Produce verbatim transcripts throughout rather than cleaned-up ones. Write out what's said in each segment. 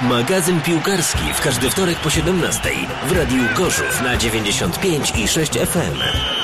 Magazyn piłkarski w każdy wtorek po siedemnastej w Radiu Gorzów na dziewięćdziesiąt pięć i sześć F M.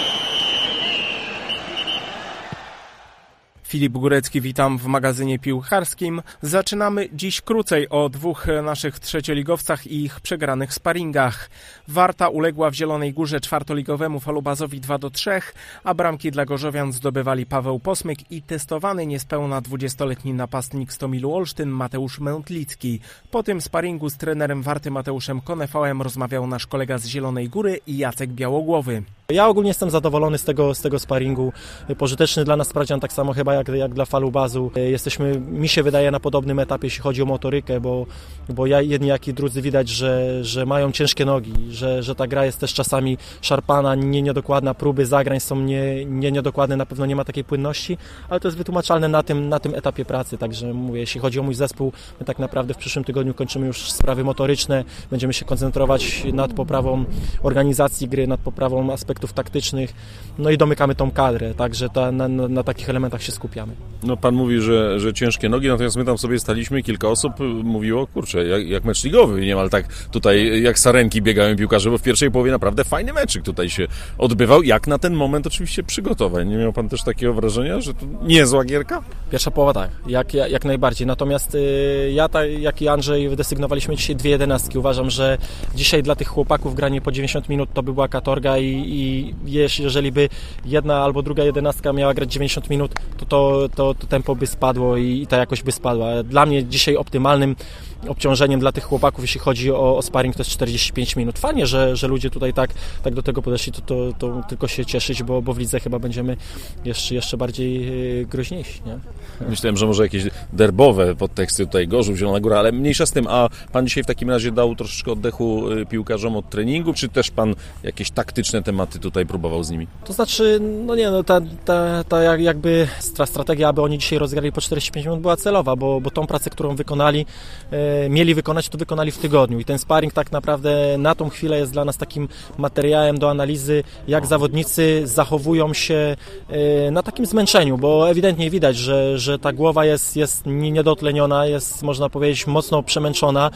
Filip Górecki, witam w magazynie piłkarskim. Zaczynamy dziś krócej o dwóch naszych trzecioligowcach i ich przegranych sparingach. Warta uległa w Zielonej Górze czwartoligowemu Falubazowi dwa do trzech, a bramki dla gorzowian zdobywali Paweł Posmyk i testowany niespełna dwudziestoletni napastnik z Tomilu Olsztyn Mateusz Mętlicki. Po tym sparingu z trenerem Warty Mateuszem Konefałem rozmawiał nasz kolega z Zielonej Góry Jacek Białogłowy. Ja ogólnie jestem zadowolony z tego, z tego sparingu. Pożyteczny dla nas sprawdzian, tak samo chyba jak, jak dla Falubazu. Jesteśmy, mi się wydaje, na podobnym etapie, jeśli chodzi o motorykę, bo, bo ja, jedni jak i drudzy widać, że, że mają ciężkie nogi, że, że ta gra jest też czasami szarpana, nie niedokładna, próby zagrań są nie, nie niedokładne, na pewno nie ma takiej płynności, ale to jest wytłumaczalne na tym, na tym etapie pracy, także mówię, jeśli chodzi o mój zespół, my tak naprawdę w przyszłym tygodniu kończymy już sprawy motoryczne, będziemy się koncentrować nad poprawą organizacji gry, nad poprawą aspektów taktycznych, no i domykamy tą kadrę, także ta, na, na, na takich elementach się skupiamy. No pan mówi, że, że ciężkie nogi, natomiast my tam sobie staliśmy, kilka osób mówiło, kurczę, jak, jak mecz ligowy, niemal tak tutaj jak sarenki biegają piłkarze, bo w pierwszej połowie naprawdę fajny meczyk tutaj się odbywał, jak na ten moment oczywiście przygotowań. Nie miał pan też takiego wrażenia, że to niezła gierka? Pierwsza połowa tak, jak, jak, jak najbardziej, natomiast y, ja, tak, jak i Andrzej, wydesygnowaliśmy dzisiaj dwie jedenastki. Uważam, że dzisiaj dla tych chłopaków granie po dziewięćdziesiąt minut to by była katorga i, i jeżeli by jedna albo druga jedenastka miała grać dziewięćdziesiąt minut, to, to, to, to tempo by spadło i, i ta jakość by spadła. Dla mnie dzisiaj optymalnym obciążeniem dla tych chłopaków, jeśli chodzi o, o sparring, to jest czterdzieści pięć minut. Fajnie, że, że ludzie tutaj tak, tak do tego podeszli, to, to, to tylko się cieszyć, bo, bo w lidze chyba będziemy jeszcze, jeszcze bardziej groźniejsi. Nie? Myślałem, że może jakieś derbowe podteksty tutaj, Gorzów, Zielona Góra, ale mniejsza z tym. A pan dzisiaj w takim razie dał troszeczkę oddechu piłkarzom od treningu, czy też pan jakieś taktyczne tematy tutaj próbował z nimi? To znaczy, no nie, no ta, ta, ta jakby strategia, aby oni dzisiaj rozgrali po czterdzieści pięć minut, była celowa, bo, bo tą pracę, którą wykonali, e, mieli wykonać, to wykonali w tygodniu i ten sparring tak naprawdę na tą chwilę jest dla nas takim materiałem do analizy, jak zawodnicy zachowują się e, na takim zmęczeniu, bo ewidentnie widać, że, że ta głowa jest, jest niedotleniona, jest, można powiedzieć, mocno przemęczona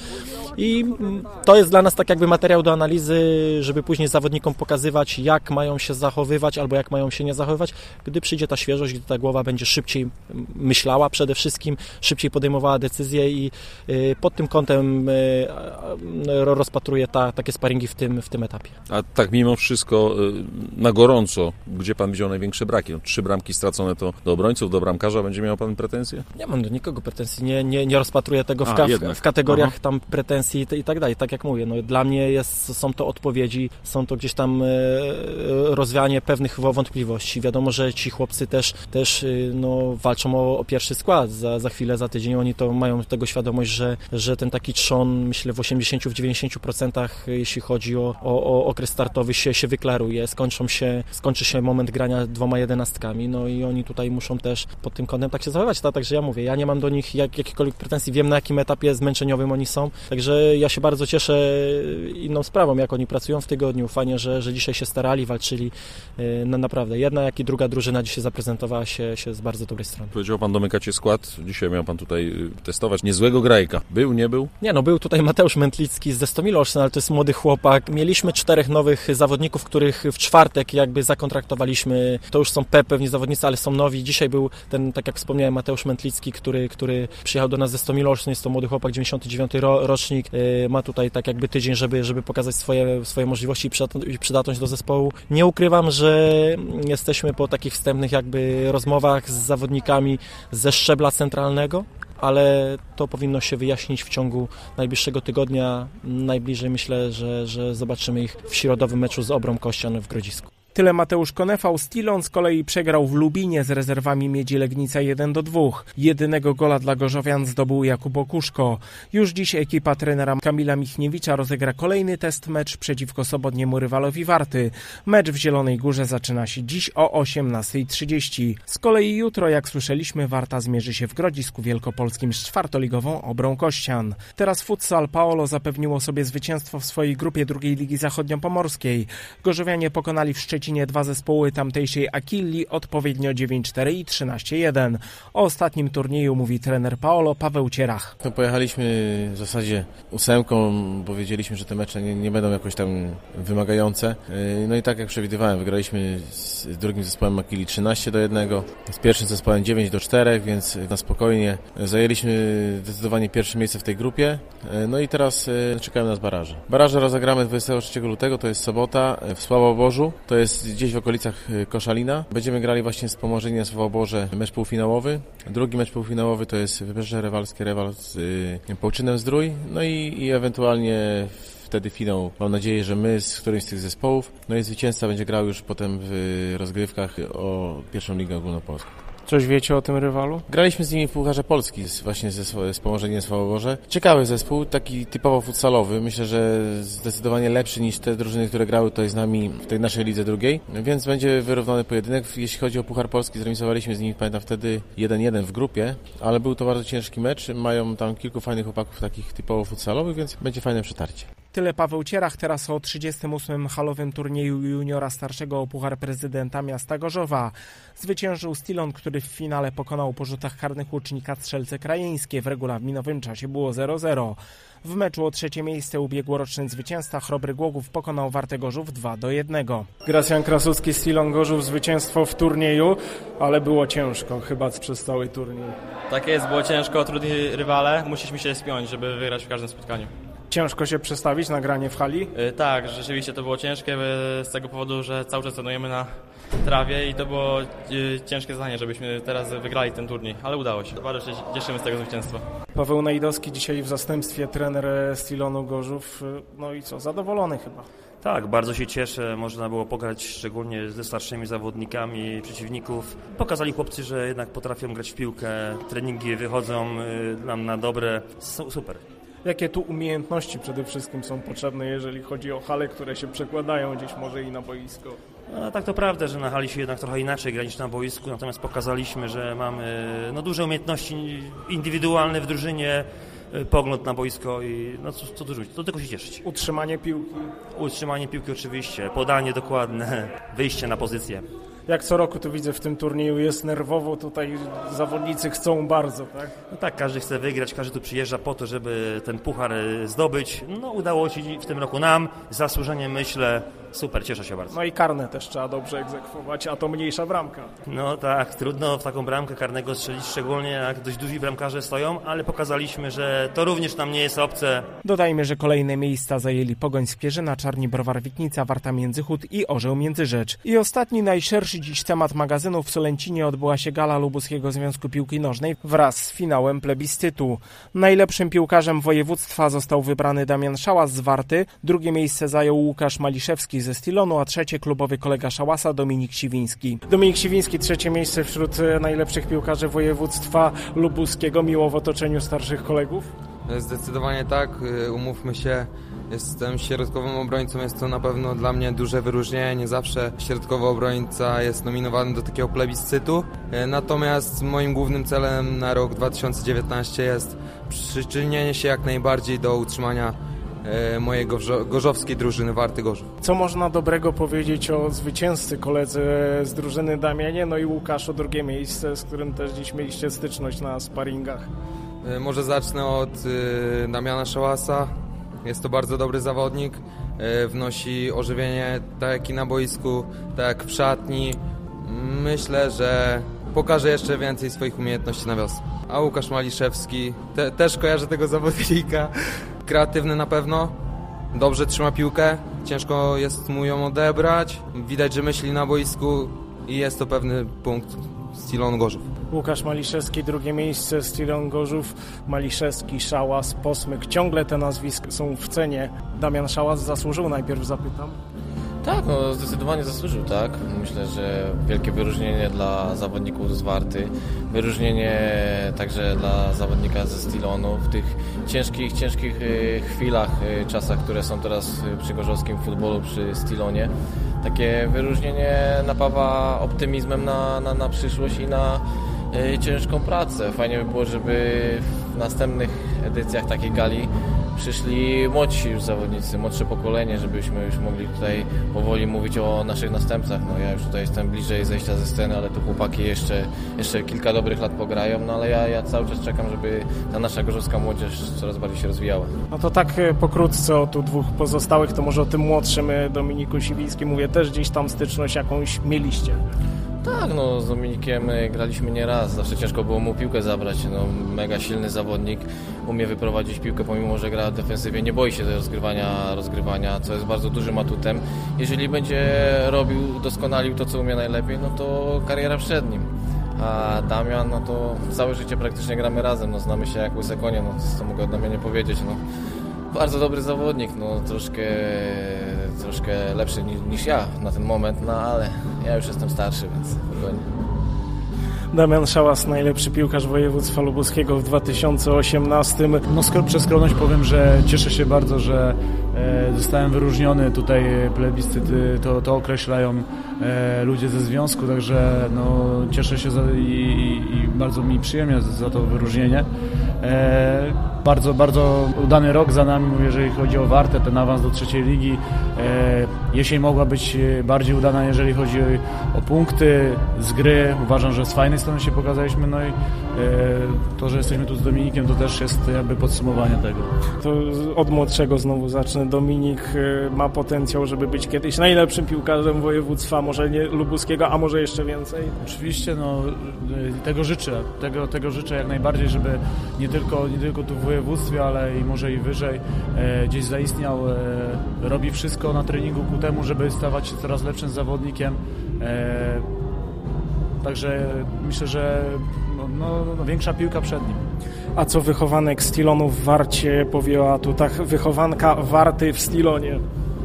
i to jest dla nas tak jakby materiał do analizy, żeby później zawodnikom pokazywać, jak mają się zachowywać albo jak mają się nie zachowywać, gdy przyjdzie ta świeżość, gdy ta głowa będzie szybciej myślała przede wszystkim, szybciej podejmowała decyzje i pod tym kątem rozpatruje ta, takie sparingi w tym, w tym etapie. A tak mimo wszystko na gorąco, gdzie pan widział największe braki? No, trzy bramki stracone to do obrońców, do bramkarza, będzie miał pan pretensje? Nie mam do nikogo pretensji, nie, nie, nie rozpatruję tego w, A, ka- w kategoriach Aha. tam pretensji i, i tak dalej, tak jak mówię, no, dla mnie jest, są to odpowiedzi, są to gdzieś tam rozwianie pewnych wątpliwości. Wiadomo, że ci chłopcy też, też no, walczą o, o pierwszy skład. Za, za chwilę, za tydzień oni to mają tego świadomość, że, że ten taki trzon, myślę, w osiemdziesiąt do dziewięćdziesięciu procent, jeśli chodzi o, o, o okres startowy, się, się wyklaruje. Skończą się, skończy się moment grania dwoma jedenastkami, no i oni tutaj muszą też pod tym kątem tak się zachowywać. Tak, także ja mówię, ja nie mam do nich jak, jakichkolwiek pretensji, wiem, na jakim etapie zmęczeniowym oni są, także ja się bardzo cieszę inną sprawą, jak oni pracują w tygodniu. Fajnie, że, że dzisiaj się starali, walczyli. No naprawdę, jedna jak i druga drużyna dzisiaj zaprezentowała się, się z bardzo dobrej strony. Powiedział pan, domykacie skład. Dzisiaj miał pan tutaj testować niezłego grajka. Był, nie był? Nie, no był tutaj Mateusz Mętlicki z Tomilu Olsztyn, ale to jest młody chłopak. Mieliśmy czterech nowych zawodników, których w czwartek jakby zakontraktowaliśmy. To już są pewni zawodnicy, ale są nowi. Dzisiaj był ten, tak jak wspomniałem, Mateusz Mętlicki, który, który przyjechał do nas ze Tomilu Olsztyn. Jest to młody chłopak, dziewięćdziesiąty dziewiąty ro, rocznik. Ma tutaj tak jakby tydzień, żeby, żeby pokazać swoje, swoje możliwości i przydatność do zespołu. Nie ukrywam, że jesteśmy po takich wstępnych jakby rozmowach z zawodnikami ze szczebla centralnego, ale to powinno się wyjaśnić w ciągu najbliższego tygodnia. Najbliżej myślę, że, że zobaczymy ich w środowym meczu z Obrą Kościan w Grodzisku. Tyle Mateusz Konefał. Stilon z kolei przegrał w Lubinie z rezerwami Miedzi Legnica jeden do dwóch. Jedynego gola dla gorzowian zdobył Jakub Okuszko. Już dziś ekipa trenera Kamila Michniewicza rozegra kolejny test mecz przeciwko sobotniemu rywalowi Warty. Mecz w Zielonej Górze zaczyna się dziś o osiemnasta trzydzieści. Z kolei jutro, jak słyszeliśmy, Warta zmierzy się w Grodzisku Wielkopolskim z czwartoligową Obrą Kościan. Teraz futsal Paolo zapewniło sobie zwycięstwo w swojej grupie drugiej Ligi Zachodniopomorskiej. Gorzowianie pokonali w Szczecinie Szczecinie dwa zespoły tamtejszej Aquilli odpowiednio dziewięć cztery i trzynaście jeden. O ostatnim turnieju mówi trener Paolo Paweł Cierach. No, pojechaliśmy w zasadzie ósemką, bo wiedzieliśmy, że te mecze nie, nie będą jakoś tam wymagające. No i tak jak przewidywałem, wygraliśmy z drugim zespołem Aquilli trzynaście do jednego, z pierwszym zespołem dziewięć do czterech, więc na spokojnie zajęliśmy zdecydowanie pierwsze miejsce w tej grupie. No i teraz czekają nas baraże. Baraże rozegramy dwudziestego trzeciego lutego, to jest sobota w Sławoborzu, to jest gdzieś w okolicach Koszalina. Będziemy grali właśnie z Pomorzeniem Sławoborze mecz półfinałowy. Drugi mecz półfinałowy to jest Wybrzeże Rewalskie, rewal z y, Połczynem Zdrój. No i, i ewentualnie wtedy finał. Mam nadzieję, że my z którymś z tych zespołów. No i zwycięzca będzie grał już potem w rozgrywkach o pierwszą ligę ogólnopolską. Coś wiecie o tym rywalu? Graliśmy z nimi w Pucharze Polski, z, właśnie ze, z Pomorzeniem Sławoborze. Ciekawy zespół, taki typowo futsalowy. Myślę, że zdecydowanie lepszy niż te drużyny, które grały tutaj z nami w tej naszej lidze drugiej. Więc będzie wyrównany pojedynek. Jeśli chodzi o Puchar Polski, zremisowaliśmy z nimi, pamiętam wtedy jeden jeden w grupie, ale był to bardzo ciężki mecz. Mają tam kilku fajnych chłopaków takich typowo futsalowych, więc będzie fajne przetarcie. Tyle Paweł Cierach, teraz o trzydziestym ósmym halowym turnieju juniora starszego o Puchar Prezydenta Miasta Gorzowa. Zwyciężył Stilon, który w finale pokonał po rzutach karnych łucznika Strzelce Krajeńskie. W regulaminowym czasie było zero zero. W meczu o trzecie miejsce ubiegłoroczny zwycięzca Chrobry Głogów pokonał Wartę Gorzów dwa do jednego. Gracjan Krasucki, Stilon Gorzów, zwycięstwo w turnieju, ale było ciężko chyba przez cały turniej. Tak jest, było ciężko, trudni rywale, musieliśmy się spiąć, żeby wygrać w każdym spotkaniu. Ciężko się przestawić na granie w hali? Yy, tak, rzeczywiście to było ciężkie yy, z tego powodu, że cały czas trenujemy na trawie i to było yy, ciężkie zadanie, żebyśmy teraz wygrali ten turniej, ale udało się. Bardzo się cieszymy z tego zwycięstwa. Paweł Najdowski dzisiaj w zastępstwie trener Stilonu Gorzów, no i co, zadowolony chyba? Tak, bardzo się cieszę. Można było pograć szczególnie ze starszymi zawodnikami przeciwników. Pokazali chłopcy, że jednak potrafią grać w piłkę, treningi wychodzą nam na dobre. Super. Jakie tu umiejętności przede wszystkim są potrzebne, jeżeli chodzi o hale, które się przekładają gdzieś może i na boisko? No, tak to prawda, że na hali się jednak trochę inaczej gra niż na boisku, natomiast pokazaliśmy, że mamy no, duże umiejętności indywidualne w drużynie, pogląd na boisko i no co, co dużo, to tylko się cieszyć. Utrzymanie piłki? Utrzymanie piłki oczywiście, podanie dokładne, wyjście na pozycję. Jak co roku tu widzę w tym turnieju jest nerwowo, tutaj zawodnicy chcą bardzo, tak? No tak, każdy chce wygrać, każdy tu przyjeżdża po to, żeby ten puchar zdobyć. No udało się w tym roku nam, zasłużenie myślę, super, cieszę się bardzo. No i karne też trzeba dobrze egzekwować, a to mniejsza bramka. No tak, trudno w taką bramkę karnego strzelić, szczególnie jak dość duzi bramkarze stoją, ale pokazaliśmy, że to również nam nie jest obce. Dodajmy, że kolejne miejsca zajęli Pogoń Spierzyna, Czarni Browar Witnica, Warta Międzychód i Orzeł Międzyrzecz. I ostatni, najszerszy dziś temat magazynu. W Solęcinie odbyła się gala Lubuskiego Związku Piłki Nożnej wraz z finałem plebiscytu. Najlepszym piłkarzem województwa został wybrany Damian Szałas z Warty, drugie miejsce zajął Łukasz Maliszewski ze Stilonu, a trzecie klubowy kolega Szałasa Dominik Siwiński. Dominik Siwiński, trzecie miejsce wśród najlepszych piłkarzy województwa lubuskiego. Miło w otoczeniu starszych kolegów? Zdecydowanie tak, umówmy się. Jestem środkowym obrońcą, jest to na pewno dla mnie duże wyróżnienie. Nie zawsze środkowy obrońca jest nominowany do takiego plebiscytu. Natomiast moim głównym celem na rok dwa tysiące dziewiętnasty jest przyczynienie się jak najbardziej do utrzymania mojej gorzowskiej drużyny Warty Gorzów. Co można dobrego powiedzieć o zwycięzcy, koledze z drużyny Damianie, no i Łukaszu, drugie miejsce, z którym też dziś mieliście styczność na sparingach? Może zacznę od Damiana Szałasa. Jest to bardzo dobry zawodnik, wnosi ożywienie tak jak i na boisku, tak jak w szatni. Myślę, że pokaże jeszcze więcej swoich umiejętności na wiosnę. A Łukasz Maliszewski, te, też kojarzę tego zawodnika, kreatywny na pewno, dobrze trzyma piłkę, ciężko jest mu ją odebrać, widać, że myśli na boisku i jest to pewny punkt Stilon Gorzów. Łukasz Maliszewski, drugie miejsce, Stilon Gorzów, Maliszewski, Szałas, Posmyk. Ciągle te nazwiska są w cenie. Damian Szałas zasłużył, najpierw zapytam. Tak, no zdecydowanie zasłużył, tak. Myślę, że wielkie wyróżnienie dla zawodników z Warty, wyróżnienie także dla zawodnika ze Stilonu w tych ciężkich, ciężkich chwilach, czasach, które są teraz przy gorzowskim futbolu, przy Stilonie. Takie wyróżnienie napawa optymizmem na, na, na przyszłość i na y, ciężką pracę. Fajnie by było, żeby w następnych edycjach takiej gali przyszli młodsi już zawodnicy, młodsze pokolenie, żebyśmy już mogli tutaj powoli mówić o naszych następcach. No ja już tutaj jestem bliżej zejścia ze sceny, ale tu chłopaki jeszcze, jeszcze kilka dobrych lat pograją, no ale ja, ja cały czas czekam, żeby ta nasza gorzowska młodzież coraz bardziej się rozwijała. No to tak pokrótce o tu dwóch pozostałych, to może o tym młodszym Dominiku Siwińskim mówię, też gdzieś tam styczność jakąś mieliście. Tak, no z Dominikiem graliśmy nie raz, zawsze ciężko było mu piłkę zabrać, no mega silny zawodnik, umie wyprowadzić piłkę, pomimo że gra w defensywie, nie boi się tego rozgrywania, rozgrywania, co jest bardzo dużym atutem. Jeżeli będzie robił, doskonalił to, co umie najlepiej, no to kariera przed nim. A Damian, no to całe życie praktycznie gramy razem, no znamy się jak łyse konie, no co mogę o Damianie powiedzieć, no. Bardzo dobry zawodnik, no troszkę, troszkę lepszy niż, niż ja na ten moment, no ale ja już jestem starszy, więc spokojnie. Damian Szałas, najlepszy piłkarz województwa lubuskiego w dwa tysiące osiemnastym. No skoro przez skromność powiem, że cieszę się bardzo, że e, zostałem wyróżniony. Tutaj plebiscyty to, to określają e, ludzie ze związku, także no, cieszę się za, i, i bardzo mi przyjemnie za to wyróżnienie. E, bardzo, bardzo udany rok za nami, jeżeli chodzi o Wartę, ten awans do trzeciej ligi. E, jesień mogła być bardziej udana, jeżeli chodzi o, o punkty z gry. Uważam, że z fajnej strony się pokazaliśmy, no i e, to, że jesteśmy tu z Dominikiem, to też jest jakby podsumowanie tego. To od młodszego znowu zacznę. Dominik ma potencjał, żeby być kiedyś najlepszym piłkarzem województwa, może nie lubuskiego, a może jeszcze więcej? Oczywiście, no tego życzę, tego, tego życzę jak najbardziej, żeby nie tylko, nie tylko tu w województwie, ale i może i wyżej e, gdzieś zaistniał, e, robi wszystko na treningu ku temu, żeby stawać się coraz lepszym zawodnikiem. E, Także myślę, że no, no, no, większa piłka przed nim. A co wychowanek Stilonu w Warcie powie o atutach wychowanka Warty w Stilonie?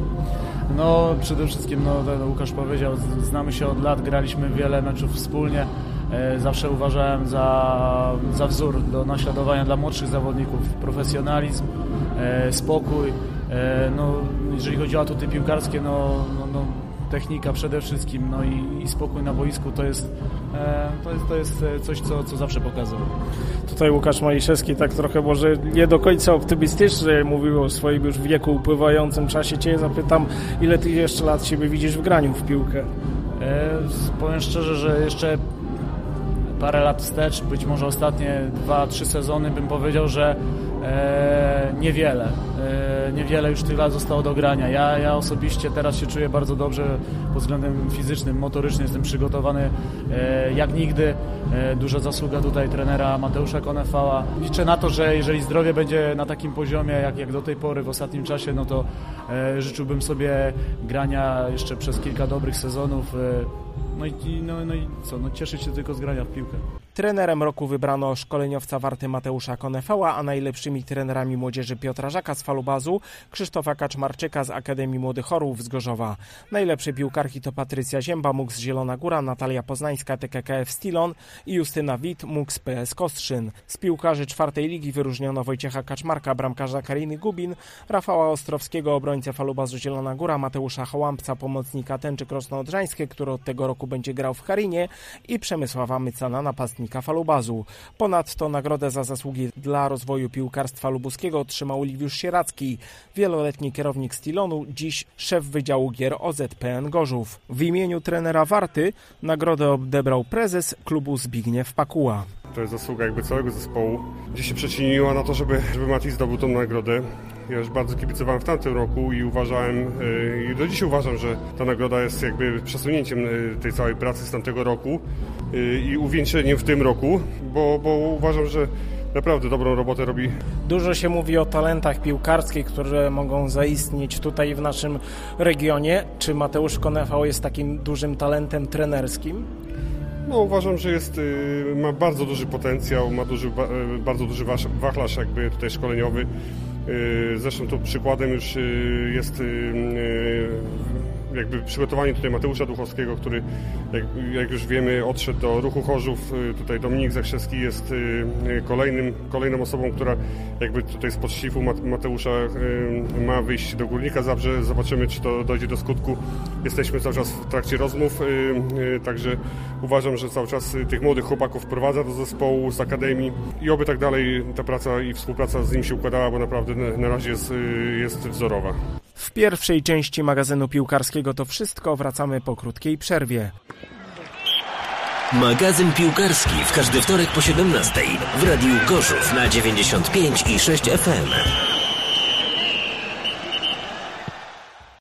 No przede wszystkim, no, Łukasz powiedział, znamy się od lat, graliśmy wiele meczów wspólnie. E, zawsze uważałem za, za wzór do naśladowania dla młodszych zawodników. Profesjonalizm, e, spokój. E, no, jeżeli chodzi o atuty piłkarskie, no, no, no technika przede wszystkim, no i, i spokój na boisku to jest, e, to jest, to jest coś, co, co zawsze pokazał. Tutaj Łukasz Maliszewski tak trochę może nie do końca optymistycznie mówił o swoim już wieku upływającym czasie. Cię zapytam, ile ty jeszcze lat siebie widzisz w graniu w piłkę? E, powiem szczerze, że jeszcze parę lat wstecz, być może ostatnie dwa, trzy sezony bym powiedział, że e, niewiele. E, niewiele już tych lat zostało do grania. Ja, ja osobiście teraz się czuję bardzo dobrze pod względem fizycznym, motorycznym. Jestem przygotowany e, jak nigdy. E, duża zasługa tutaj trenera Mateusza Konefała. Liczę na to, że jeżeli zdrowie będzie na takim poziomie jak, jak do tej pory w ostatnim czasie, no to e, życzyłbym sobie grania jeszcze przez kilka dobrych sezonów. E, No i, no, no i co, no cieszyć się tylko z grania w piłkę. Trenerem roku wybrano szkoleniowca Warty Mateusza Konefała, a najlepszymi trenerami młodzieży Piotra Żaka z Falubazu, Krzysztofa Kaczmarczyka z Akademii Młodych Orłów z Gorzowa. Najlepsze piłkarki to Patrycja Zięba, M U K z Zielona Góra, Natalia Poznańska, T K K F Stilon i Justyna Wit, M U K z P S Kostrzyn. Z piłkarzy czwartej ligi wyróżniono Wojciecha Kaczmarka, bramkarza Kariny Gubin, Rafała Ostrowskiego, obrońcę Falubazu Zielona Góra, Mateusza Hołampca, pomocnika Tęczy Krosno-Odrzańskie, który od tego roku będzie grał w Karinie, i Przemysława Mycana, napastnika Falubazu. Ponadto nagrodę za zasługi dla rozwoju piłkarstwa lubuskiego otrzymał Liwiusz Sieracki, wieloletni kierownik Stilonu, dziś szef Wydziału Gier O Z P N Gorzów. W imieniu trenera Warty nagrodę odebrał prezes klubu Zbigniew Pakuła. To jest zasługa jakby całego zespołu, gdzie się przyczyniła na to, żeby, żeby Mati zdobył tą nagrodę. Ja już bardzo kibicowałem w tamtym roku i uważałem, i do dziś uważam, że ta nagroda jest jakby przesunięciem tej całej pracy z tamtego roku i uwieńczeniem w tym roku, bo, bo uważam, że naprawdę dobrą robotę robi. Dużo się mówi o talentach piłkarskich, które mogą zaistnieć tutaj w naszym regionie. Czy Mateusz Konefał jest takim dużym talentem trenerskim? No, uważam, że jest, ma bardzo duży potencjał, ma duży, bardzo duży wachlarz jakby tutaj szkoleniowy. Zresztą tu przykładem już jest jakby przygotowanie tutaj Mateusza Duchowskiego, który jak, jak już wiemy odszedł do Ruchu Chorzów. Tutaj Dominik Zakrzewski jest kolejnym, kolejną osobą, która jakby tutaj spod szlifu Mateusza ma wyjść do Górnika Zabrze. Zobaczymy, czy to dojdzie do skutku. Jesteśmy cały czas w trakcie rozmów, także uważam, że cały czas tych młodych chłopaków wprowadza do zespołu z Akademii i oby tak dalej ta praca i współpraca z nim się układała, bo naprawdę na razie jest, jest wzorowa. W pierwszej części magazynu piłkarskiego to wszystko. Wracamy po krótkiej przerwie. Magazyn piłkarski w każdy wtorek po siedemnastej w Radiu Gorzów na dziewięćdziesiąt pięć i sześć F M.